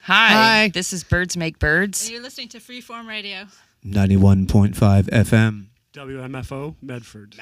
Hi. This is Birds Make Birds. And you're listening to Freeform Radio. 91.5 FM. WMFO, Medford.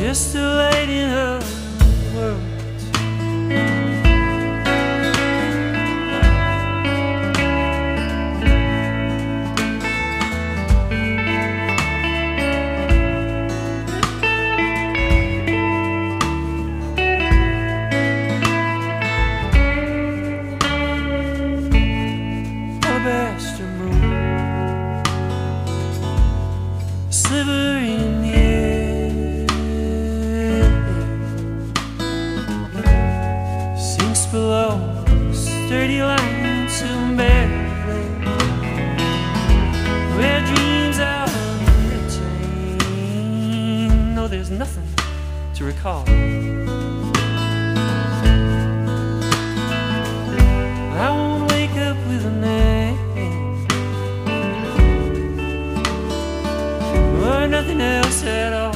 just a light in her world. Alabaster moon, a sliver in the air, sinks below sturdy lines of barely, where dreams are retained. No, there's nothing to recall. I won't wake up with a name or nothing else at all.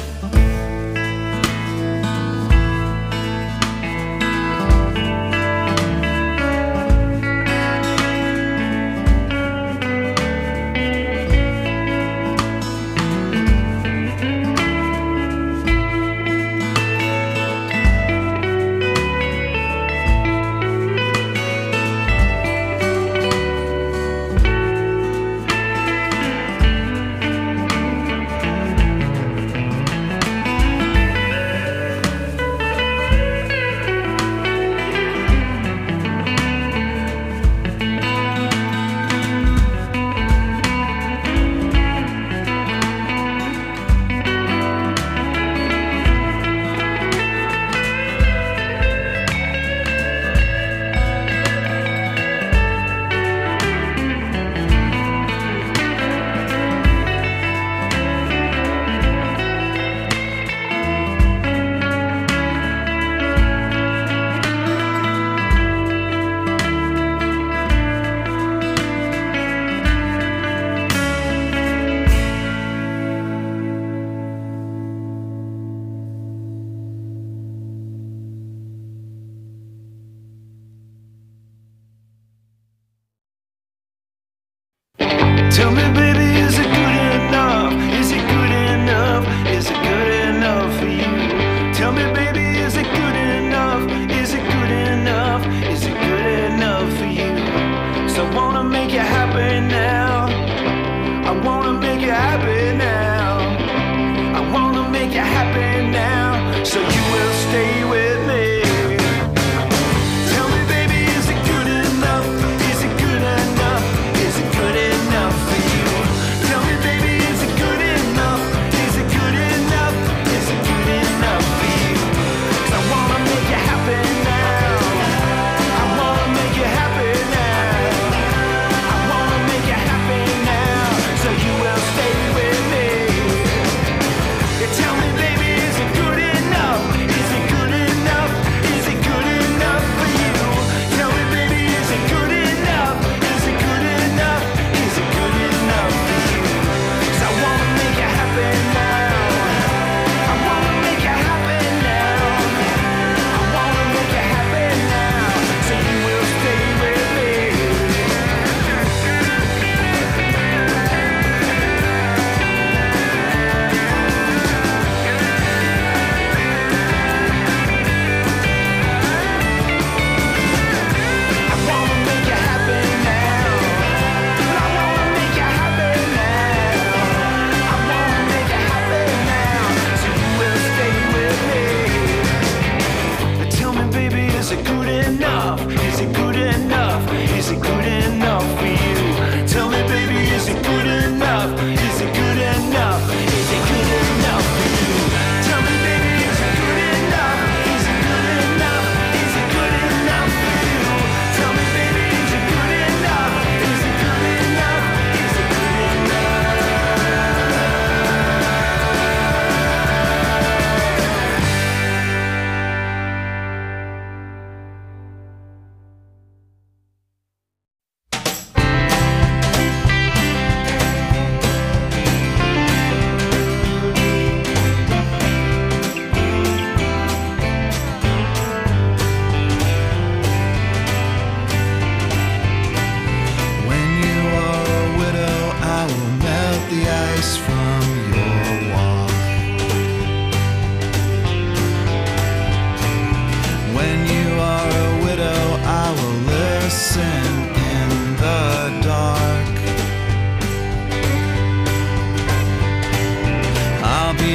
Tell me, baby, is it good enough? Is it good enough? Is it good enough for you? Tell me, baby, is it good enough? Is it good enough? Is it good enough for you? So I wanna make you happy now. I wanna make you happy now. I wanna make you happy now. So you will stay with me. Tell me, baby, is it good enough? Is it good enough? Is it good enough for you? Tell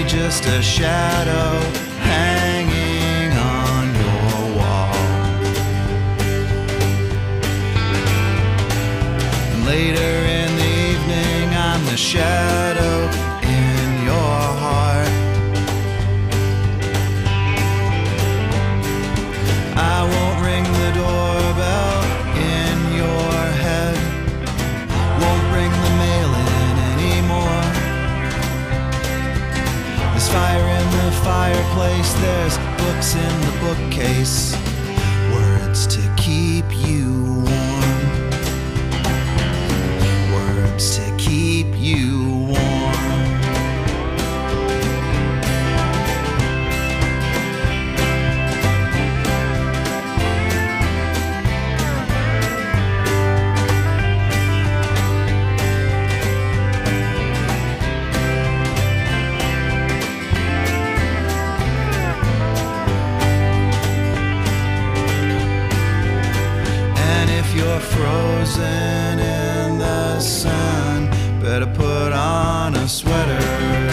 just a shadow hanging on your wall. And later in the evening, I'm the shadow in your heart. I won't ring the doorbell in your head, won't bring the mail in anymore. There's fire in the fireplace, there's books in the bookcase, words to keep you warm, words to keep you warm. You're frozen in the sun, better put on a sweater.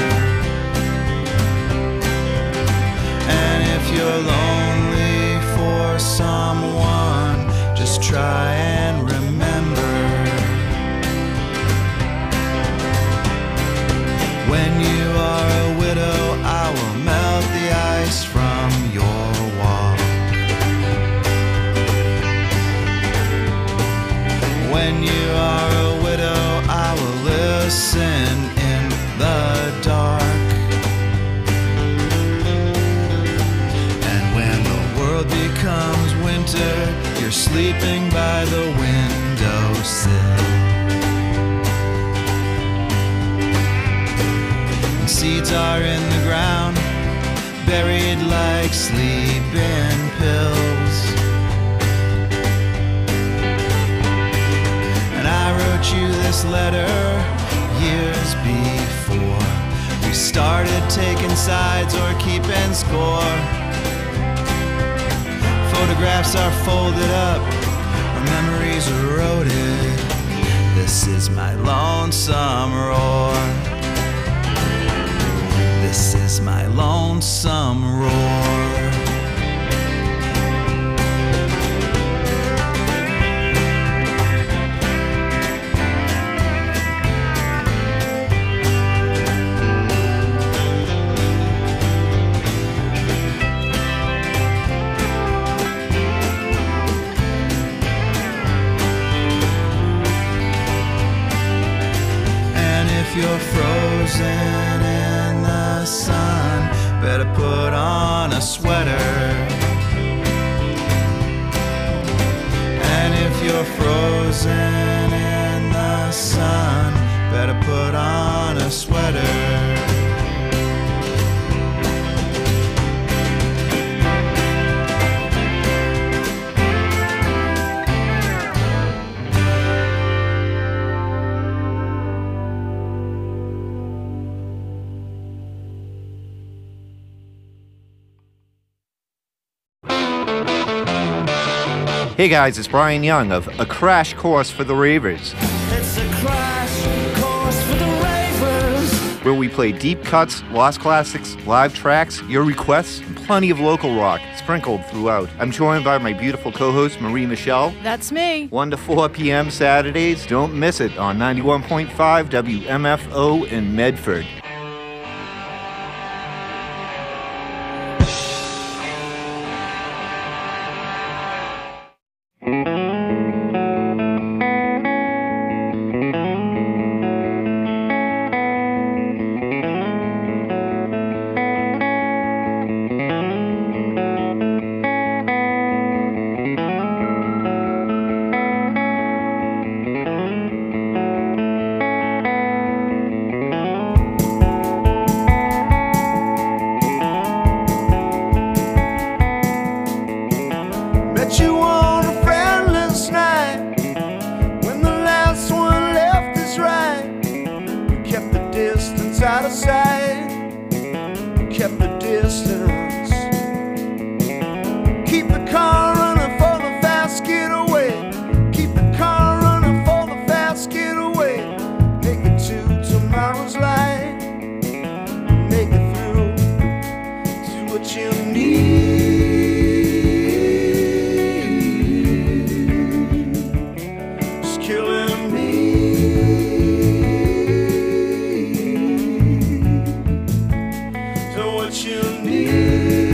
And if you're lonely for someone, just try and remember, when you are a widow, I will melt the ice from your wall. When you are a widow, I will listen in the dark. And when the world becomes winter, you're sleeping by the windowsill. And seeds are in the ground, buried like sleeping pills. I wrote you this letter years before we started taking sides or keeping score. Photographs are folded up, our memories eroded. This is my lonesome roar. This is my lonesome roar. You're frozen in the sun, better put on a sweater. And if you're frozen in the sun, better put on a sweater. Hey guys, it's Brian Young of A Crash Course for the Ravers. It's a crash course for the ravers. Where we play deep cuts, lost classics, live tracks, your requests, and plenty of local rock sprinkled throughout. I'm joined by my beautiful co-host Marie Michelle. That's me. 1 to 4 p.m. Saturdays. Don't miss it on 91.5 WMFO in Medford. Out of sight, kept the distance. Keep the car running for the fast getaway. Keep the car running for the fast getaway. Make it to tomorrow's light. Make it through what you need.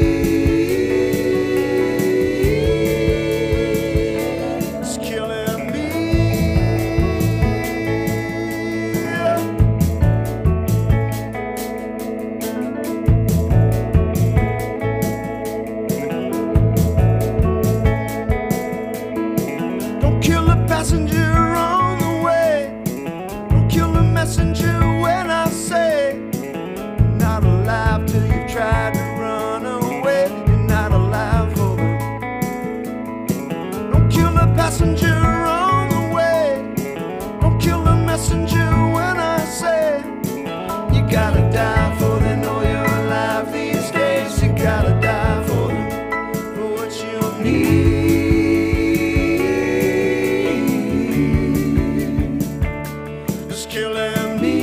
It's killing me. Don't kill the passenger on the way. Don't kill the messenger when I say you're not alive till you've tried to run away. You're not alive for them. Don't kill the passenger on the way. Don't kill the messenger when I say you gotta die for they know you're alive these days. You gotta die for them, for what you need. It's killing me.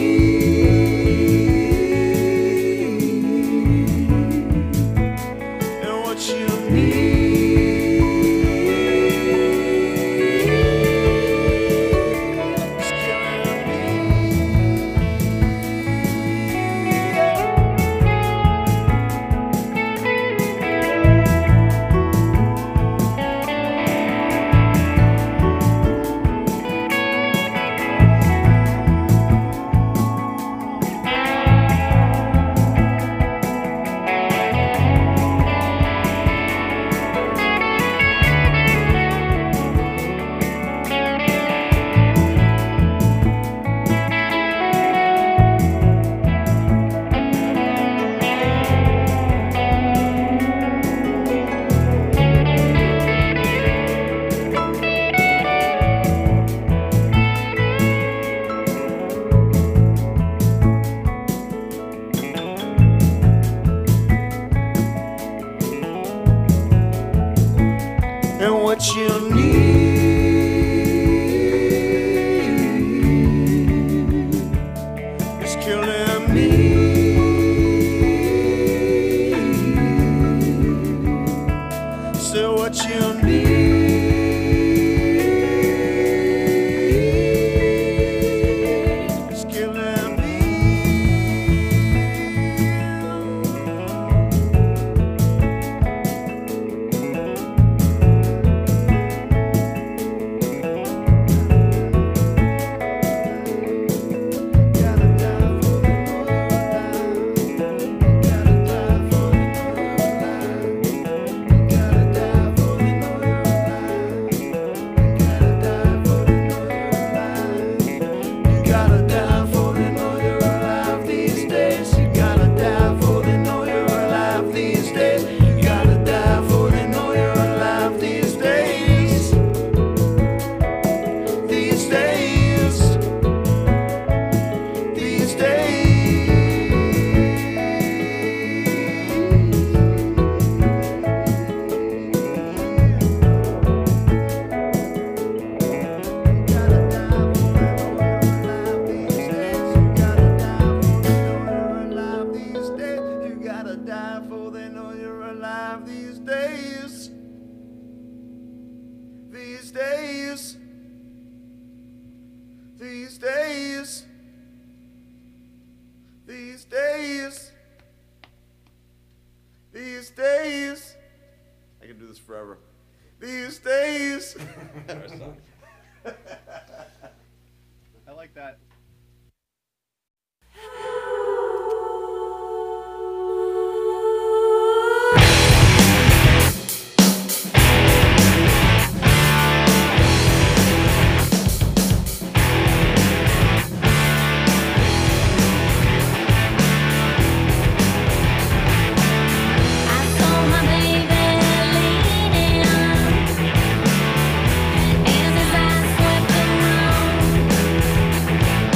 And what you need. It's killing me. And what you need is killing me. So what you need is killing me. These days, I can do this forever. These days. I like that. As his eyes swept around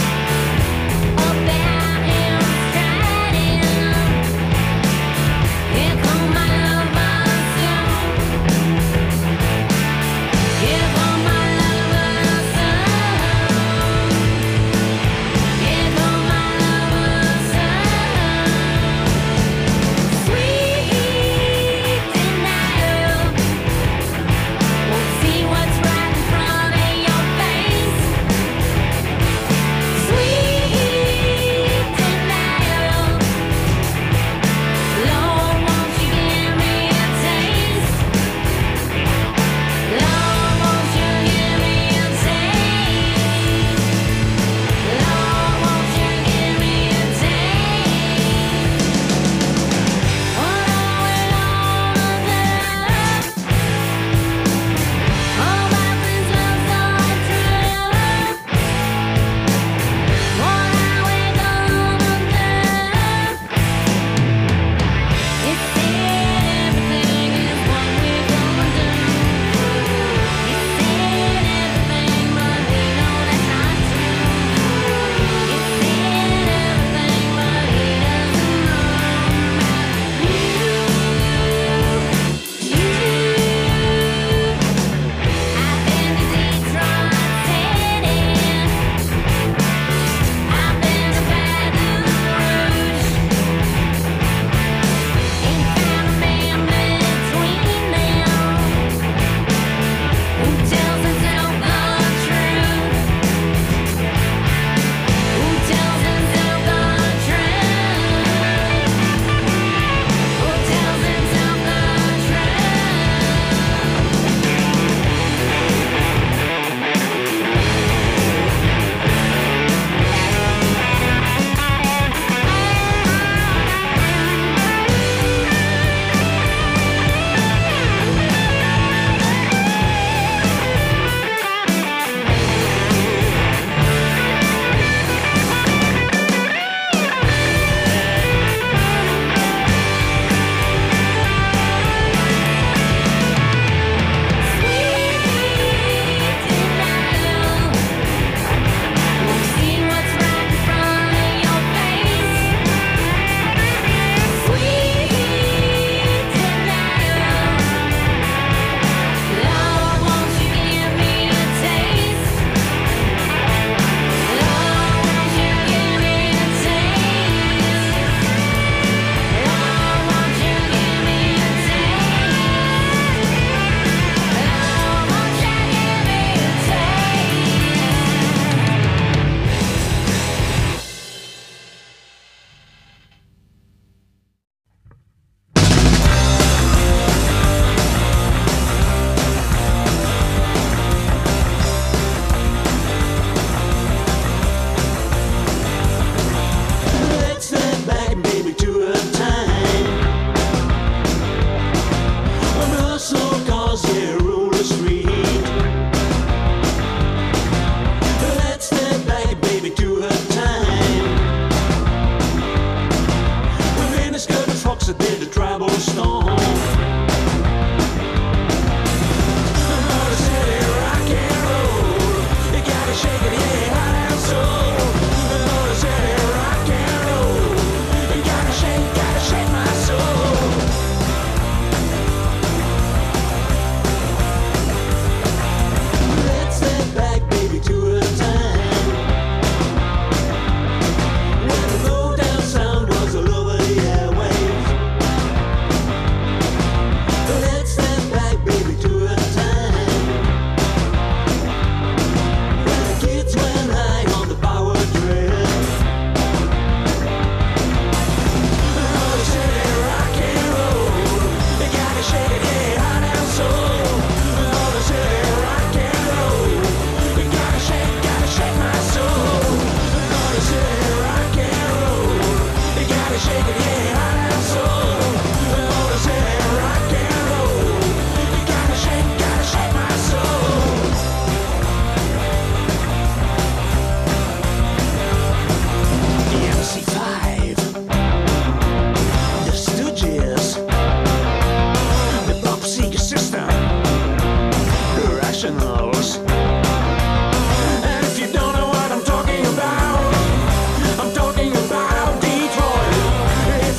If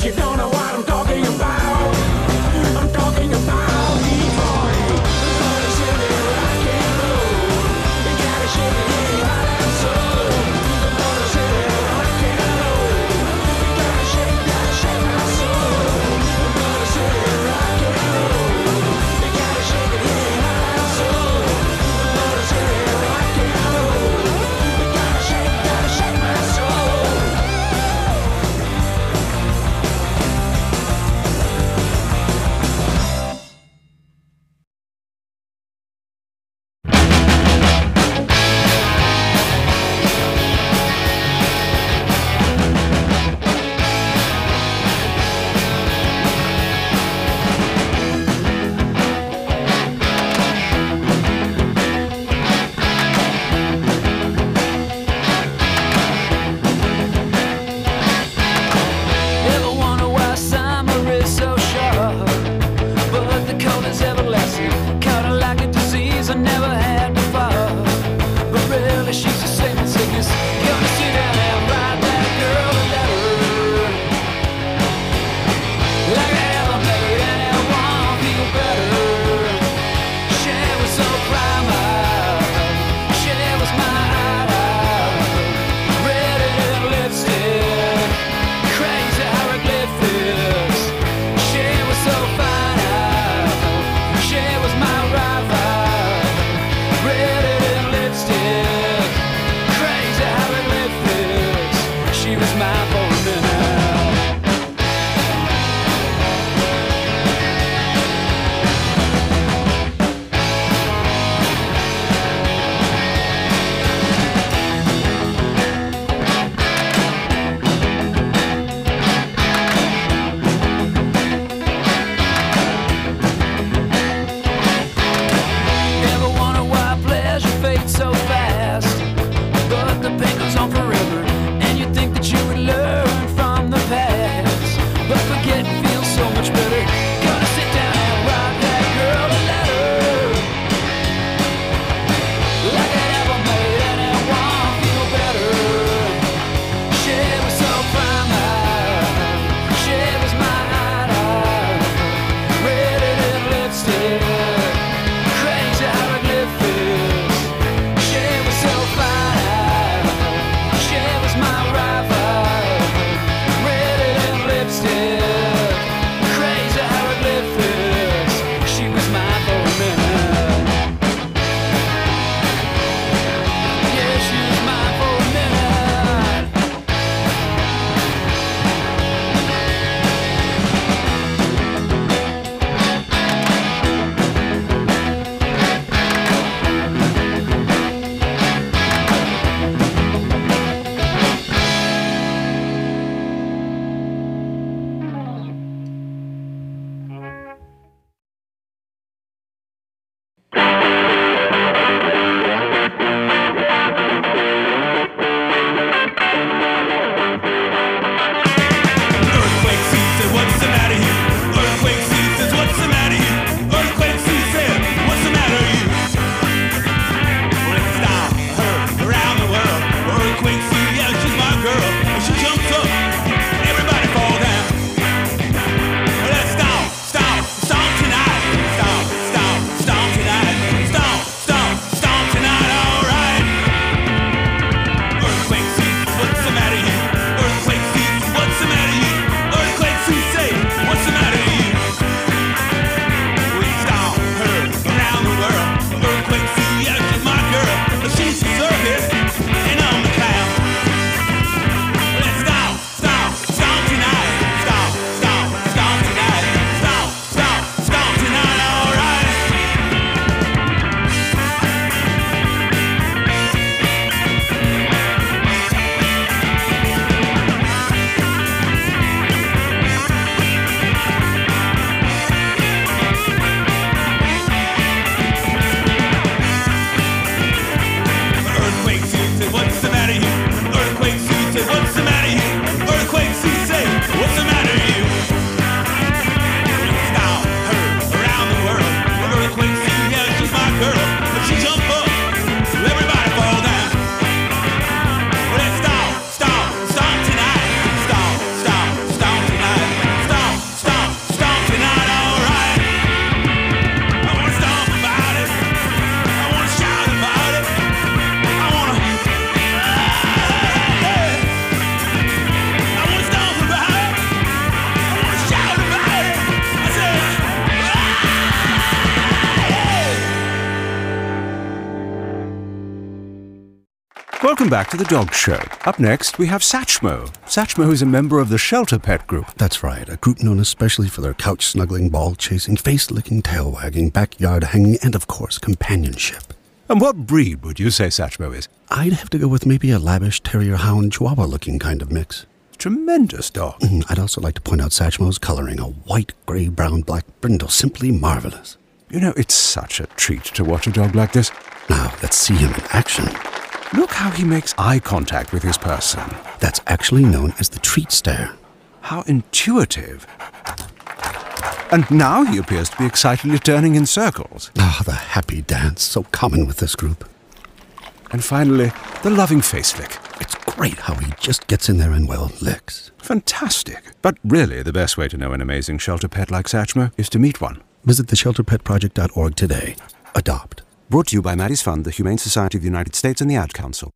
Welcome back to the Dog Show. Up next, we have Satchmo. Satchmo is a member of the Shelter Pet Group. That's right, a group known especially for their couch-snuggling, ball-chasing, face-licking, tail-wagging, backyard-hanging, and, of course, companionship. And what breed would you say Satchmo is? I'd have to go with maybe a lavish terrier-hound chihuahua-looking kind of mix. Tremendous dog. I'd also like to point out Satchmo's coloring, a white, grey, brown, black brindle, simply marvelous. You know, it's such a treat to watch a dog like this. Now, let's see him in action. Look how he makes eye contact with his person. That's actually known as the treat stare. How intuitive. And now he appears to be excitedly turning in circles. Ah, the happy dance, so common with this group. And finally, the loving face lick. It's great how he just gets in there and, well, licks. Fantastic. But really, the best way to know an amazing shelter pet like Satchmo is to meet one. Visit theshelterpetproject.org today. Adopt. Brought to you by Maddie's Fund, the Humane Society of the United States, and the Ad Council.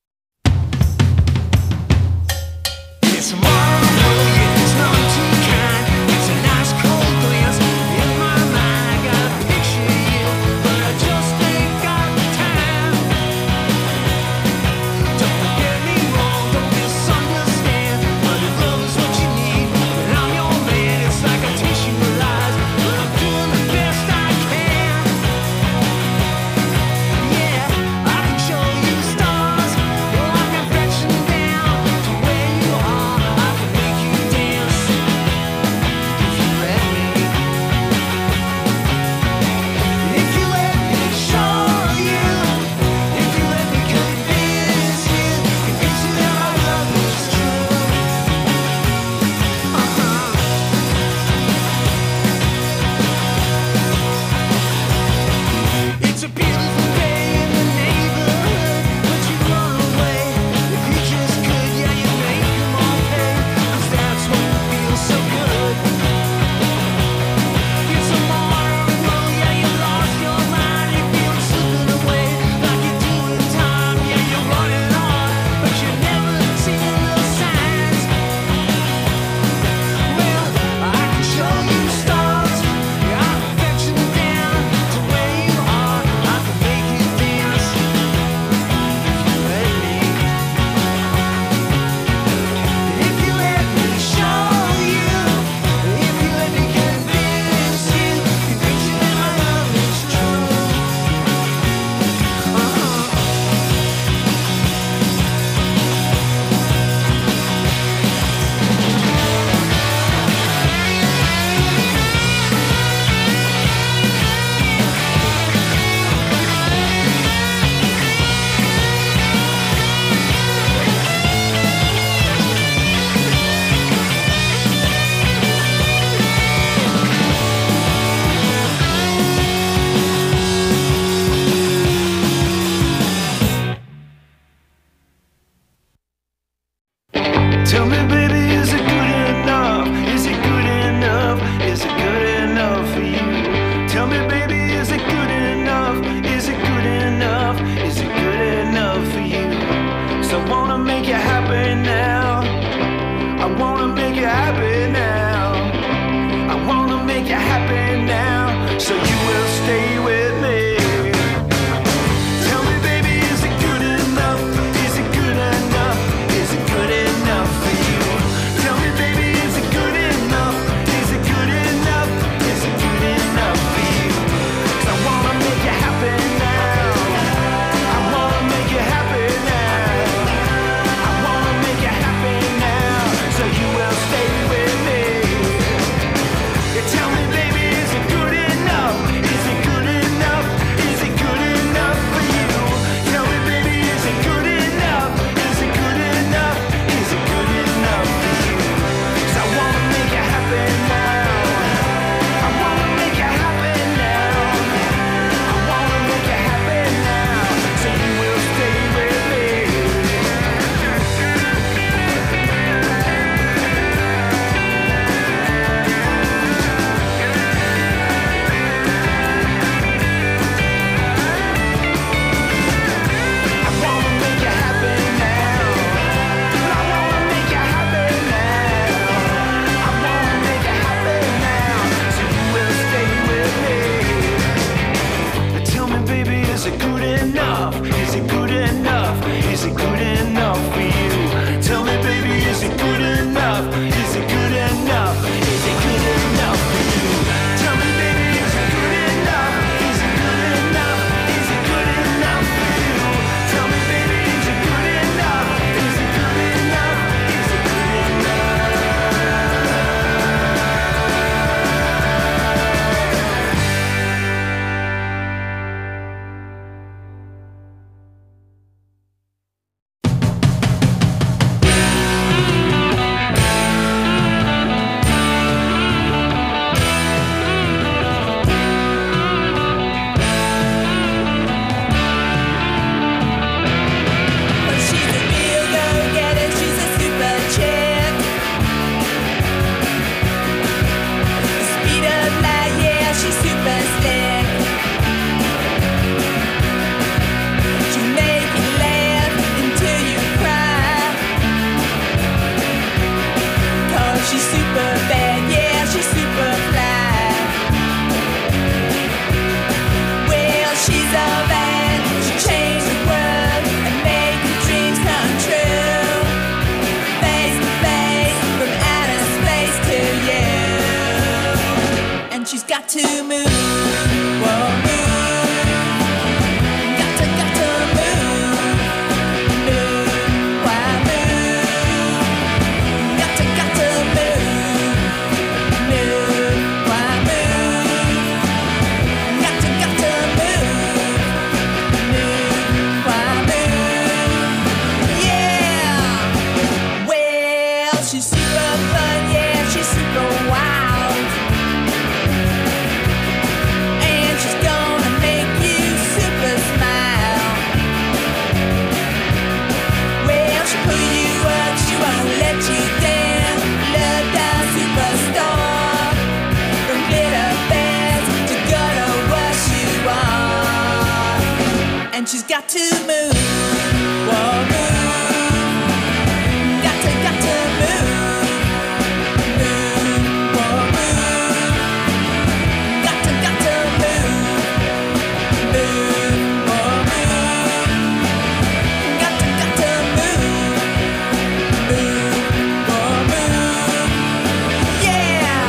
It's tomorrow, it's not too kind. It's a nice cold glance in my mind. I gotta picture you, but I just ain't got the time. Don't get me wrong, don't misunderstand. But if love is what you need, then I'm your man. It's like a tissue of lies, but I'm doing the best I can. Yeah, I can show you stars. and she's got to move. Whoa, move. Got to move. Move. Whoa, move. Got to move. Move. Whoa, move. Got to move. Move. Whoa, move. Yeah.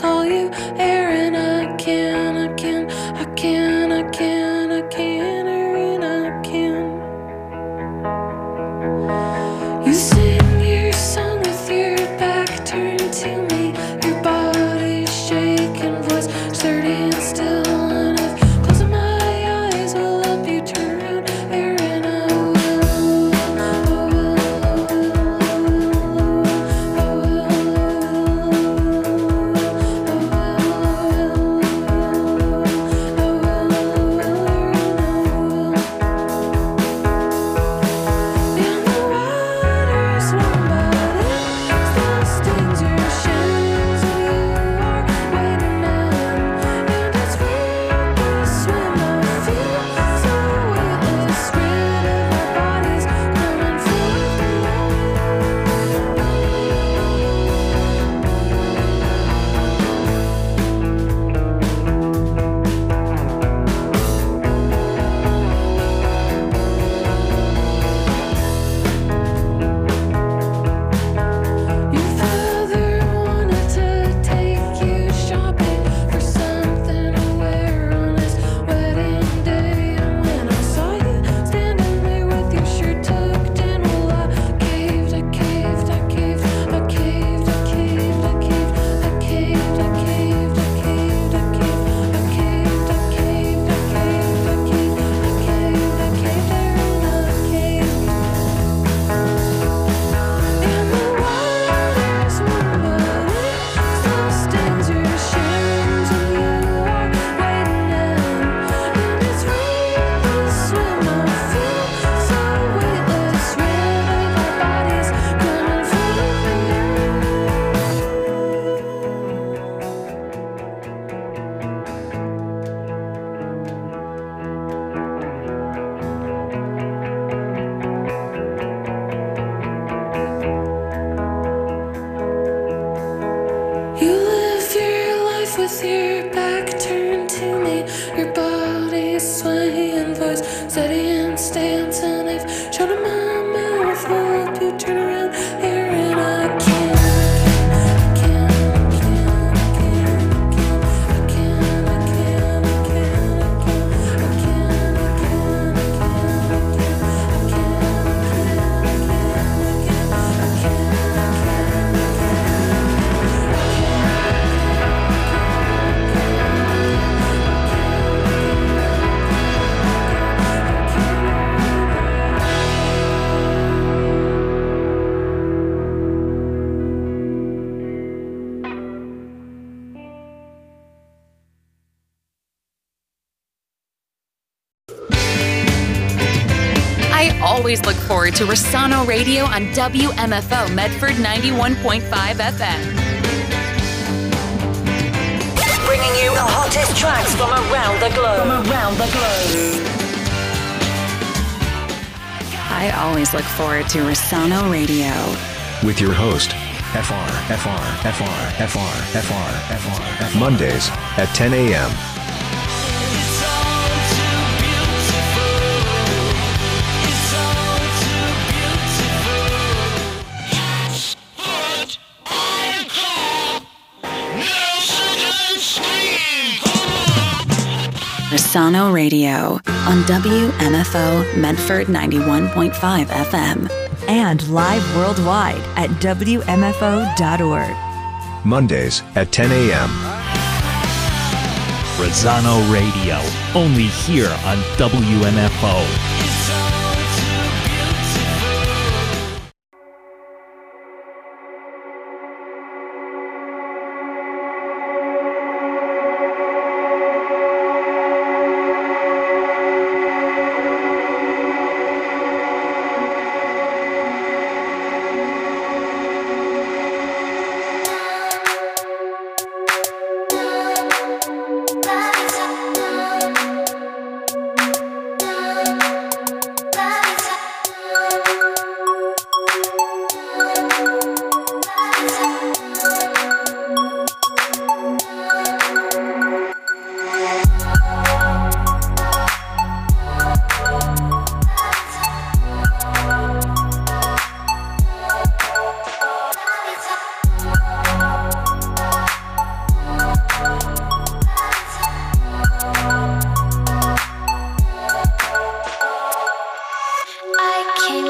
call you Aaron. I can, Aaron, I can. You sing your song with your back turned to me, your body shaking, voice sturdy and still. And if closing my eyes will help you turn around, Aaron, I with your back turned to me, your body swaying, voice steady and stance, and if shut up my mouth will help you turn around, Aaron, I can. Always look forward to Rossano Radio on WMFO Medford 91.5 FM. Bringing you the hottest tracks from around the globe. I always look forward to Rossano Radio. With your host, FR. Mondays at 10 a.m. Rossano Radio on WMFO Medford 91.5 FM. And live worldwide at WMFO.org. Mondays at 10 a.m. Rossano Radio, only here on WMFO.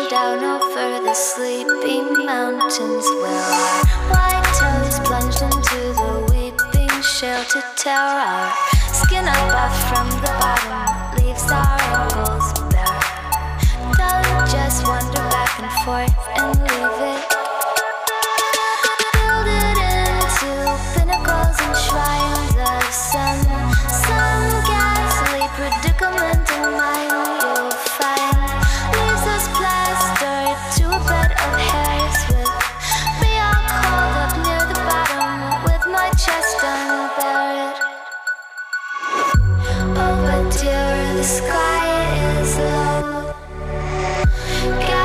Marching down over the sleepy mountains where our white toes plunged into the weeping shale to tear our skin up from the bottom, leaves our ankles bare. Don't just wander back and forth and leave it. Build it into pinnacles and shrines of some ghastly predicament in mind you'll find. Leaves us plastered to a bed of hairs with me all curled up near the bottom with my chest unbared. Oh, but dear, the sky is low.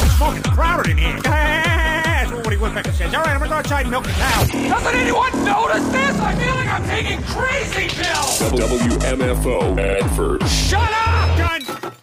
smoking crowded in here. That's what Woody Woodpecker says. All right, I'm gonna go outside and milk the cow. Doesn't anyone notice this? I feel like I'm taking crazy pills. WMFO Medford. Shut up! Done.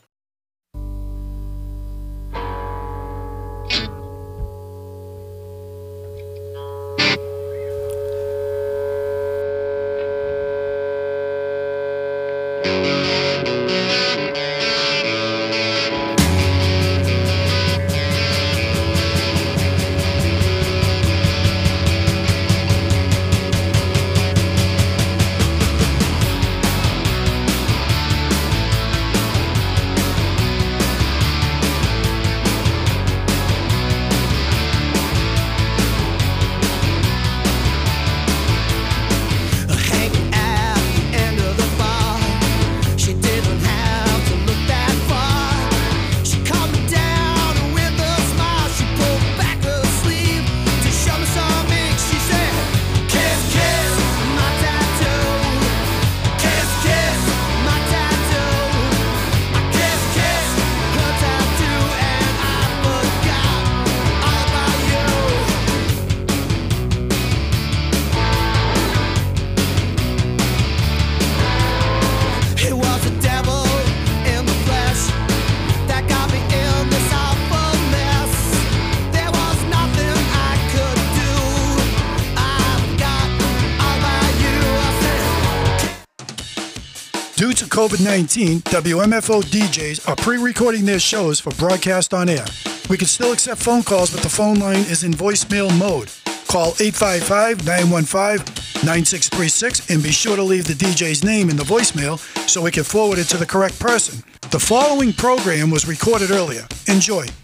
Due to COVID-19, WMFO DJs are pre-recording their shows for broadcast on air. We can still accept phone calls, but the phone line is in voicemail mode. Call 855-915-9636 and be sure to leave the DJ's name in the voicemail so we can forward it to the correct person. The following program was recorded earlier. Enjoy.